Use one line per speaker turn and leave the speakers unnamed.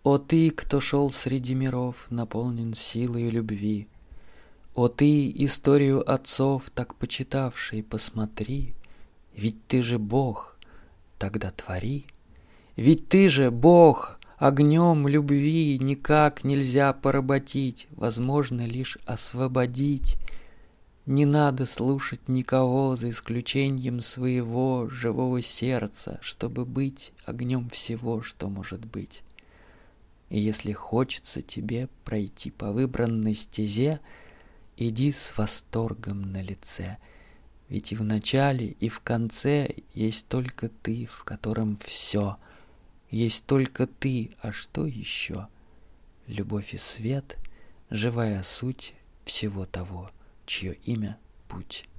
О ты, кто шел среди миров, наполнен силой любви! О ты, историю отцов так почитавший, посмотри, ведь ты же Бог, тогда твори. Ведь ты же Бог, огнем любви никак нельзя поработить, возможно лишь освободить. Не надо слушать никого за исключением своего живого сердца, чтобы быть огнем всего, что может быть. И если хочется тебе пройти по выбранной стезе, иди с восторгом на лице, ведь и в начале, и в конце есть только ты, в котором все. Есть только ты, а что еще? Любовь и свет, живая суть всего того, чье имя — путь.